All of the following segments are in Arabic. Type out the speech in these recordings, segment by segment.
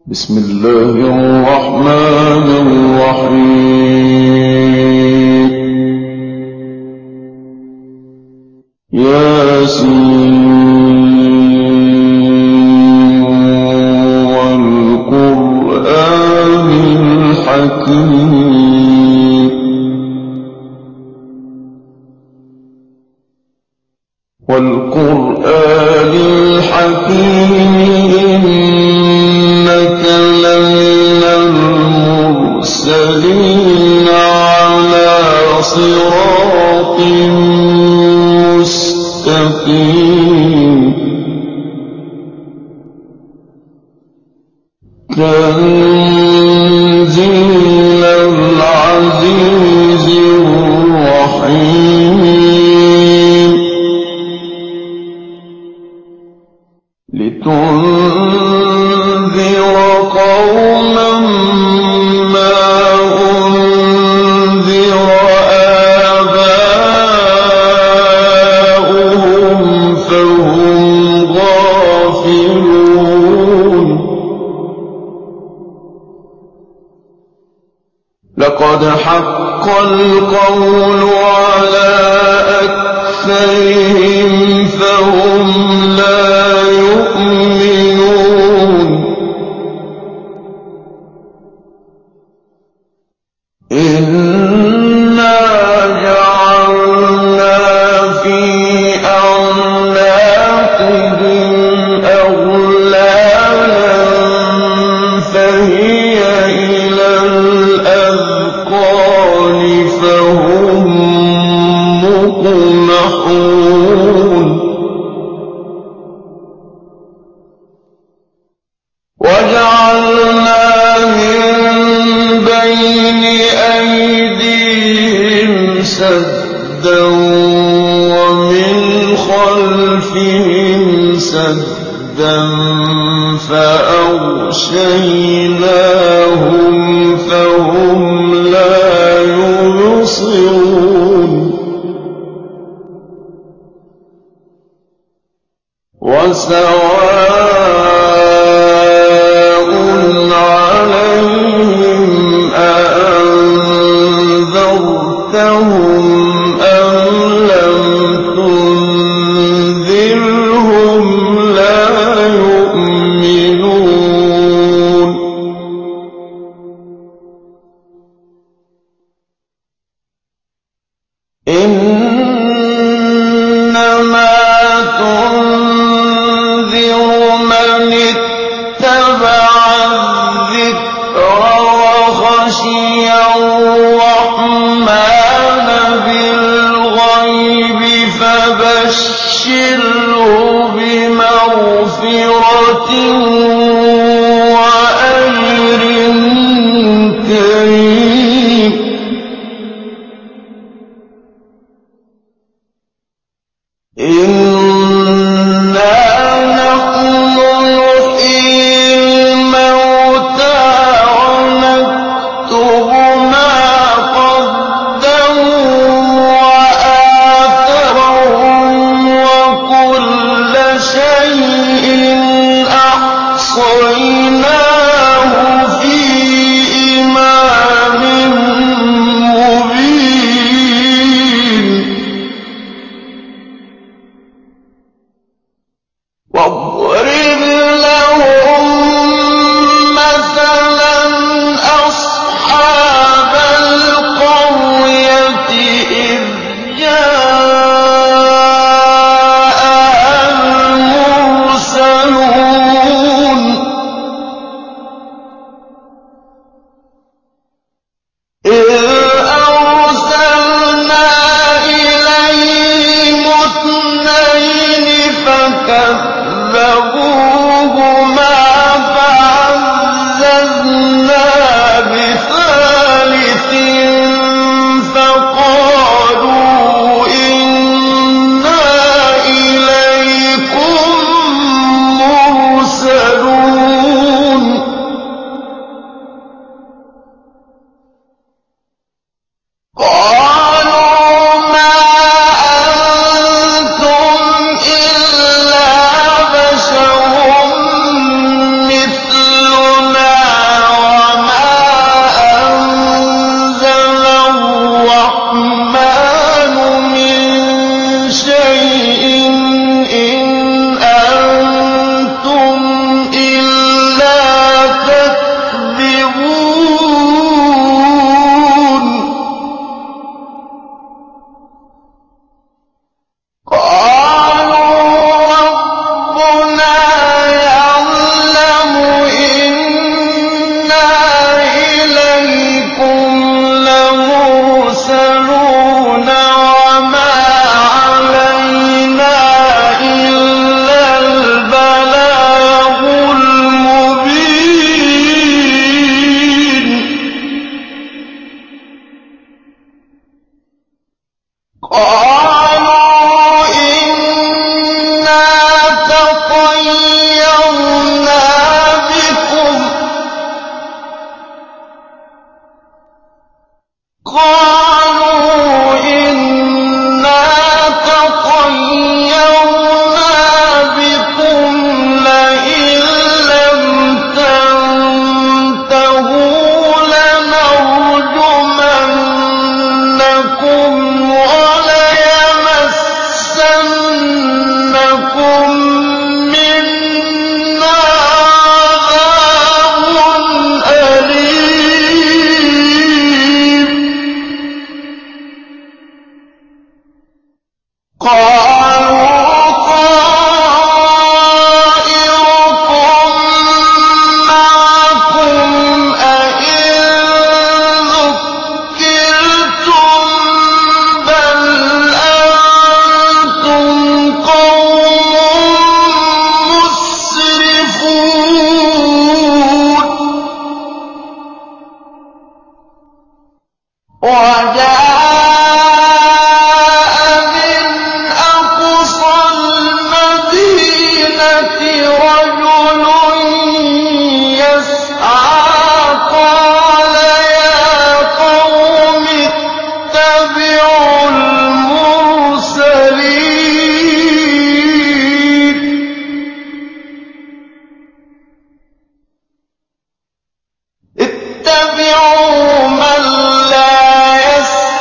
بسم الله الرحمن الرحيم. ياسين والقرآن الحكيم. والقرآن الحكيم إنك لمن المرسلين على صراط مستقيم. تنزيل العزيز الرحيم. لتنذر قوما ما أنذر آباؤهم فهم غافلون. لقد حق القول على أكثرهم فهم لا يؤمنون. إنا جعلنا في أعناقهم أغلالا فهي إلى الأذقان فهم مقمحون. وجعلنا من بين أيديهم سدا ومن خلفهم سدا فأغشيناهم فهم لا يبصرون. وسواء عليهم أأنذرتهم أم لم تنذرهم لا يؤمنون. إنما تنذر من اتبع الذكر وخشي الرحمن بالغيب فبشره بمغفرة وأجر كريم. إنا نحن نحيي الموتى ونكتب ما قدموا وآثارهم وكل شيء أحصيناه اتبعوا من لا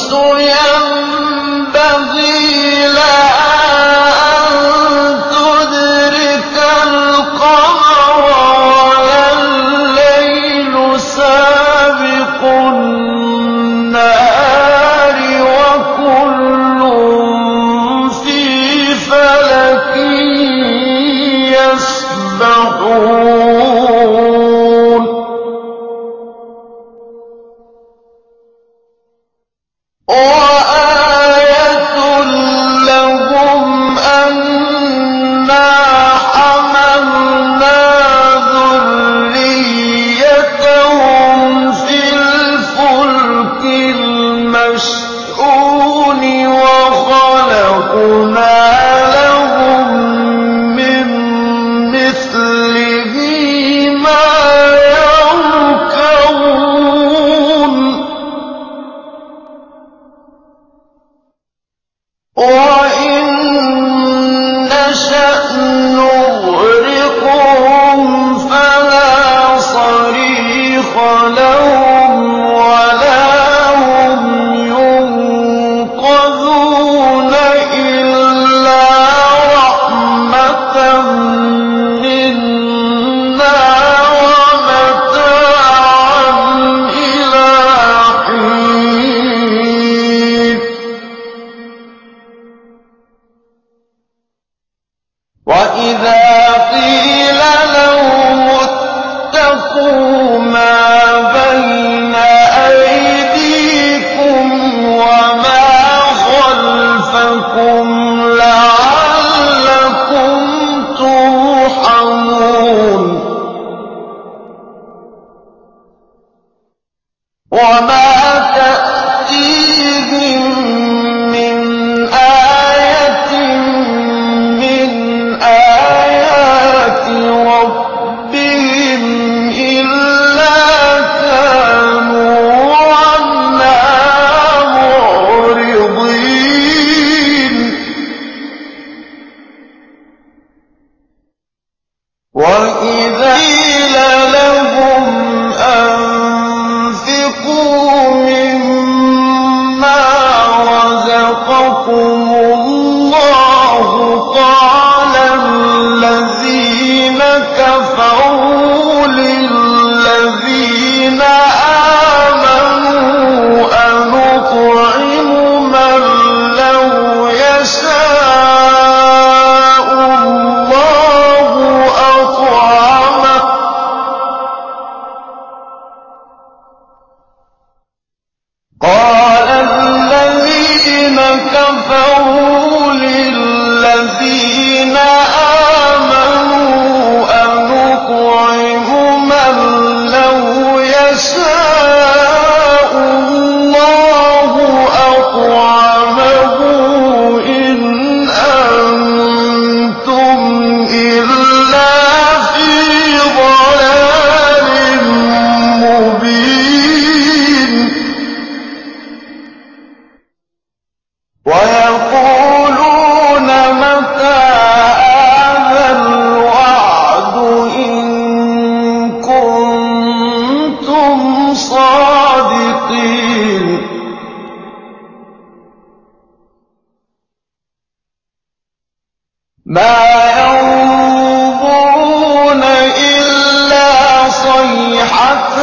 ينبغي لها أن تدرك القمر ولا الليل سابق النهار وكل في فلك يسبحون وآية لهم أنا حملنا ذريتهم في الفلك المشحون وخلقنا لهم من مثله ما يركبون وإن نشأ نغرقهم فلا صريخ لهم ولا هم ينقذون إلا رحمة منا ومتاعا إلى حين وإذا قيل لهم اتقوا ما بين أيديكم وما خلفكم لعلكم ترحمون وما تأتيهم من آية من آيات ربهم إلا كانوا عنها معرضين وإذا قيل لهم أنفقوا مما رزقكم الله قال الذين كفروا للذين آمنوا أنطعم من لو يشاء الله أطعمه قال الذين كفروا للذين آمنوا أنطعم من لو يشاء الله أطعمه إن أنتم إلا في ضلال مبين ويقولون متى هذا الوعد إن كنتم صادقين ما ينظرون إلا صيحة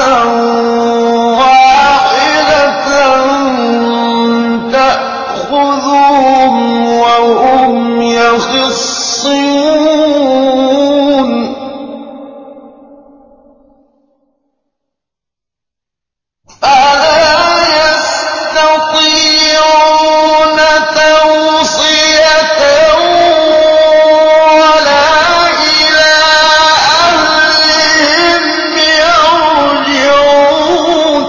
واحدة تأخذهم وهم يخصمون فلا يستطيعون توصية ولا إلى أهلهم يرجعون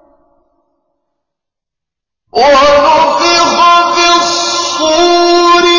ونفخ في الصور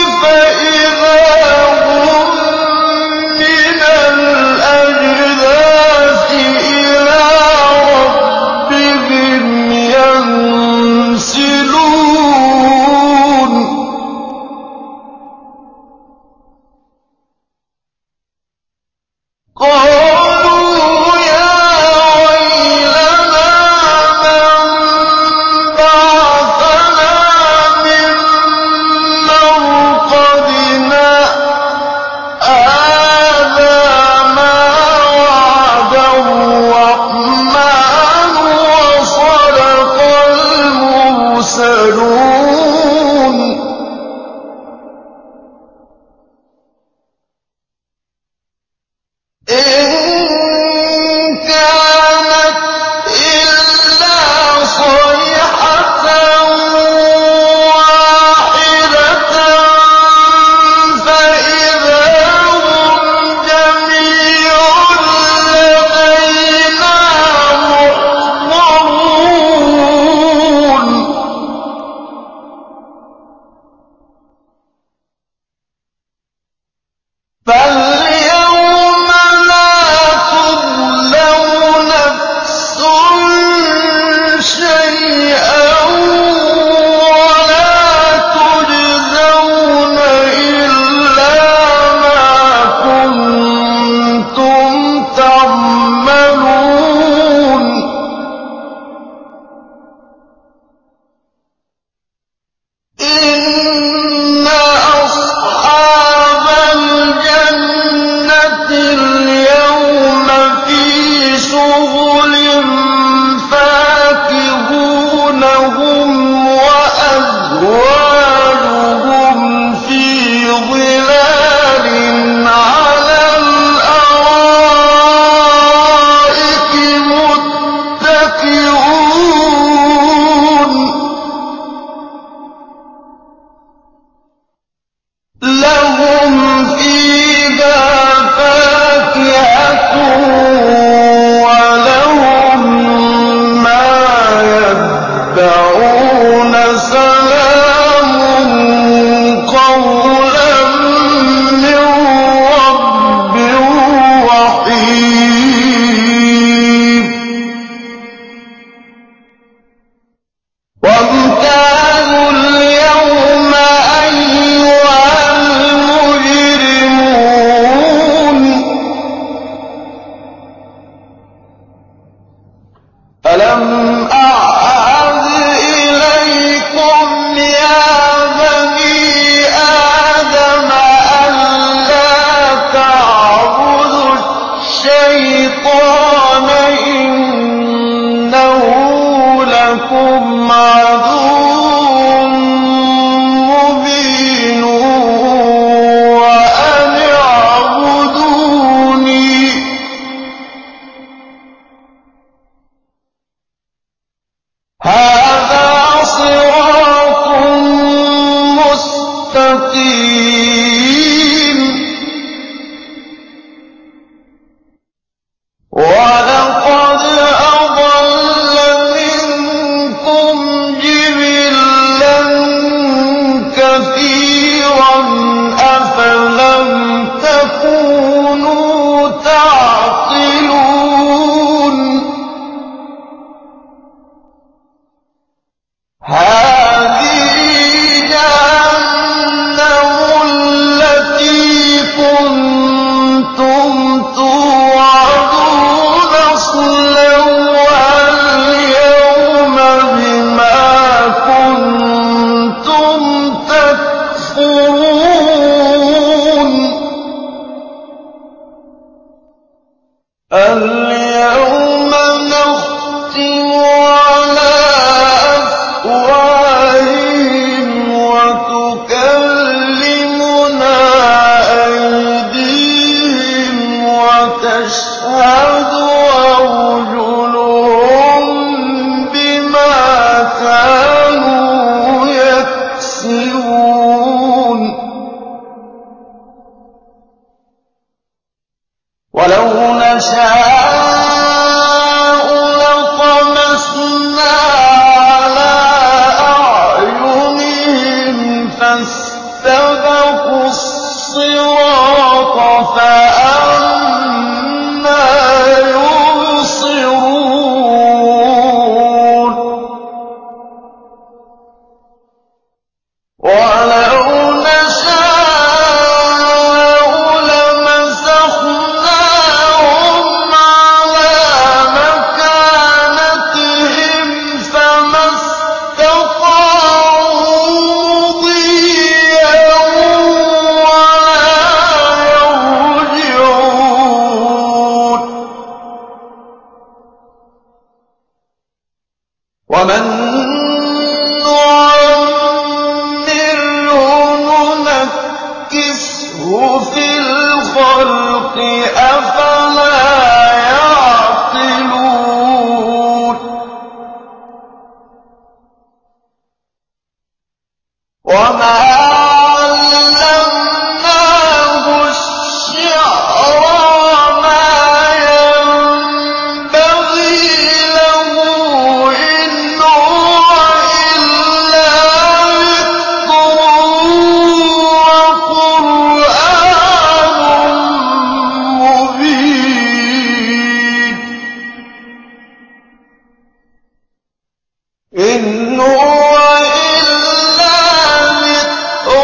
وَلَهُم مَّا يَدَّعُونَ سَلَامٌ قَوْلًا مِّن رَّبٍّ رَّحِيمٍ وَامْتَازُوا الْيَوْمَ أَيُّهَا الْمُجْرِمُونَ أَلَمْ أَعْهَدْ إِلَيْكُمْ يَا بَنِي آدَمَ أَن لَّا تَعْبُدُوا الشَّيْطَانَ ۖ إِنَّهُ لَكُمْ عَدُوٌّ مُّبِينٌ وَأَنِ اعْبُدُونِي ۚ هَٰذَا صِرَاطٌ مُّسْتَقِيمٌ وَلَقَدْ أَضَلَّ مِنكُمْ جِبِلًّا كَثِيرًا ۖ أَفَلَمْ تَكُونُوا تَعْقِلُونَ هَٰذِهِ جَهَنَّمُ الَّتِي كُنتُمْ تُوعَدُونَ اصْلَوْهَا الْيَوْمَ بِمَا كُنتُمْ تَكْفُرُونَ الْيَوْمَ نَخْتِمُ عَلَىٰ أَفْوَاهِهِمْ وَتُكَلِّمُنَا أَيْدِيهِمْ وَتَشْهَدُ أَرْجُلُهُم بِمَا كَانُوا يَكْسِبُونَ وَلَوْ نَشَاءُ لَطَمَسْنَا عَلَىٰ أَعْيُنِهِمْ فَاسْتَبَقُوا الصِّرَاطَ فَأَنَّىٰ يُبْصِرُونَ وَلَوْ نَشَاءُ لَمَسَخْنَاهُمْ عَلَىٰ مَكَانَتِهِمْ فَمَا اسْتَطَاعُوا مُضِيًّا وَلَا يَرْجِعُونَ وَمَن نُّعَمِّرْهُ نُنَكِّسْهُ فِي الْخَلْقِ ۖ أَفَلَا يَعْقِلُونَ وَمَا عَلَّمْنَاهُ الشِّعْرَ وَمَا يَنبَغِي لَهُ ۖ إِنْ هُوَ إِلَّا ذِكْرٌ وَقُرْآنٌ مُّبِينٌ إِنْ هُوَ إِلَّا ذِكْرٌ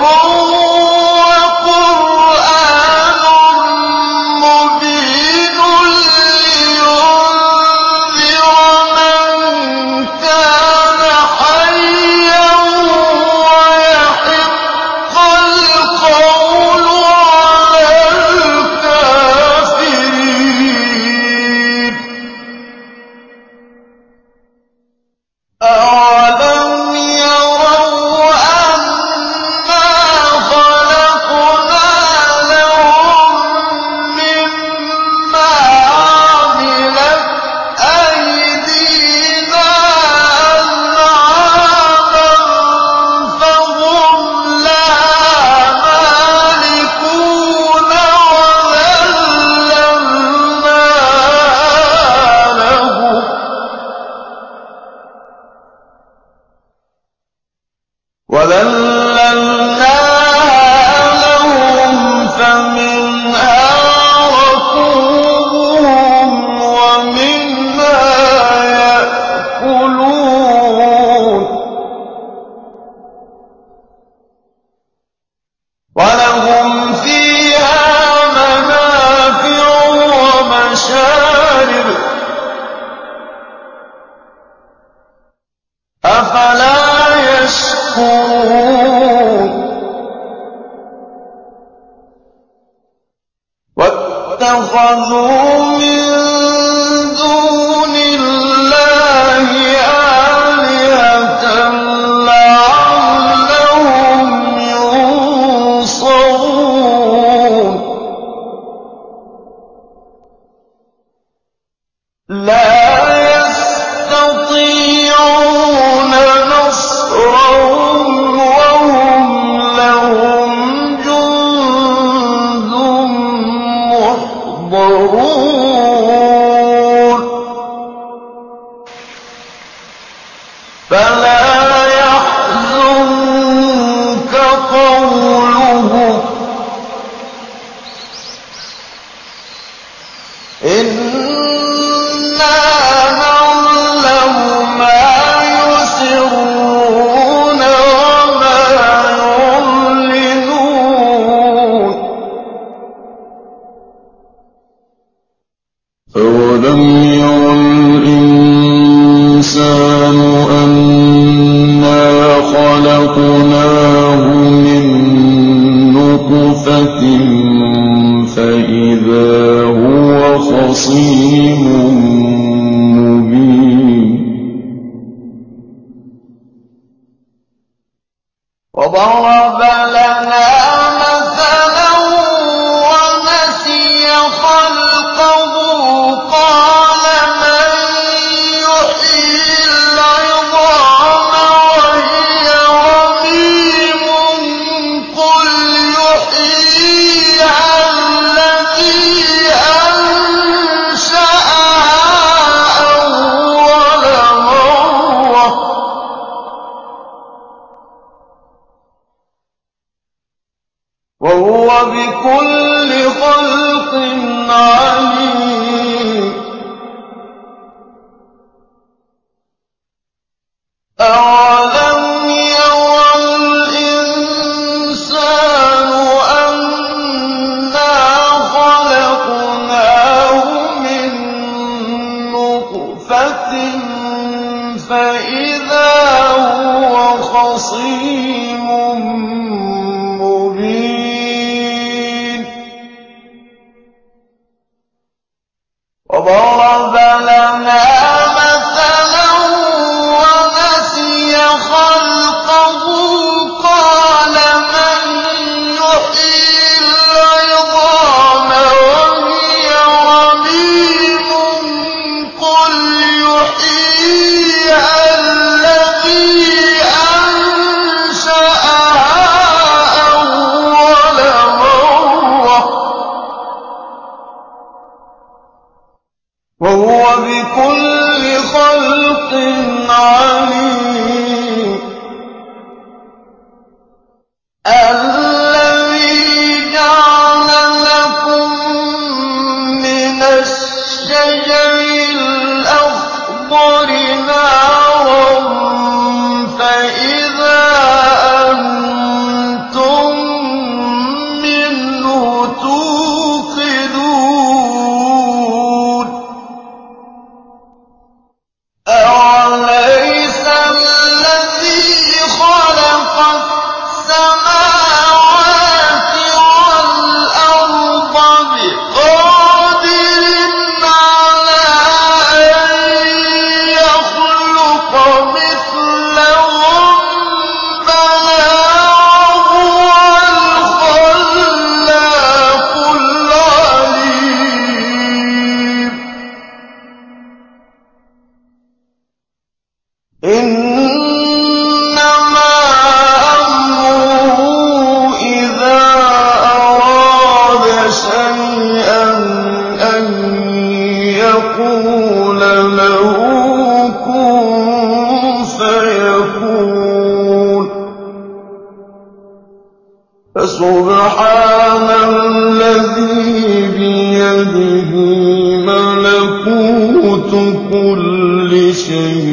اتَّخَذُوا مِن دُونِ اللَّهِ آلِهَةً لَّعَلَّهُمْ يُنصَرُونَ لَا يَسْتَطِيعُونَ نَصْرَهُمْ وَهُمْ لَهُمْ جُندٌ مُّحْضَرُونَ فَلَا يَحْزُنكَ قَوْلُهُمْ ۘ إِنَّا نَعْلَمُ مَا يُسِرُّونَ وَمَا يُعْلِنُونَ أَوَلَمْ يَرَ الْإِنسَانُ أَنَّا خَلَقْنَاهُ مِن نُّطْفَةٍ فَإِذَا هُوَ خَصِيمٌ مُّبِينٌ وَضَرَبَ لَنَا مَثَلًا وَنَسِيَ خَلْقَهُ قَالَ مَن يُحْيِي الْعِظَامَ وَهِيَ رَمِيمٌ قُلْ يُحْيِيهَا الَّذِي أَنشَأَهَا أَوَّلَ مَرَّةٍ وَهُوَ بِكُلِّ خَلْقٍ عَلِيمٌ أَوَلَمْ يَرَ الْإِنسَانُ أَنَّا خَلَقْنَاهُ مِن نُّطْفَةٍ فَإِذَا هُوَ خَصِيمٌ مُّبِينٌ وَضَرَبَ لَنَا مَثَلًا وَنَسِيَ خَلْقَهُ قَالَ مَن يُحْيِي الْعِظَامَ وَهِيَ رَمِيمٌ قُلْ يُحْيِيهَا الَّذِي أَنشَأَهَا أَوَّلَ مَرَّةٍ وَهُوَ بِكُلِّ خَلْقٍ عَلِيمٌ الَّذِي جَعَلَ لَكُم مِّنَ الشَّجَرِ الْأَخْضَرِ نَارًا فَإِذَا أَنتُم مِّنْهُ تُوقِدُونَ أَوَلَيْسَ الَّذِي خَلَقَ السَّمَاوَاتِ وَالْأَرْضَ بِقَادِرٍ عَلَىٰ أَن يَخْلُقَ مِثْلَهُم ۚ بَلَىٰ وَهُوَ الْخَلَّاقُ الْعَلِيمُ إِنَّمَا أَمْرُهُ إِذَا أَرَادَ شَيْئًا أَن يَقُولَ لَهُ كُن فَيَكُونُ فَسُبْحَانَ الَّذِي بِيَدِهِ مَلَكُوتُ كُلِّ شَيْءٍ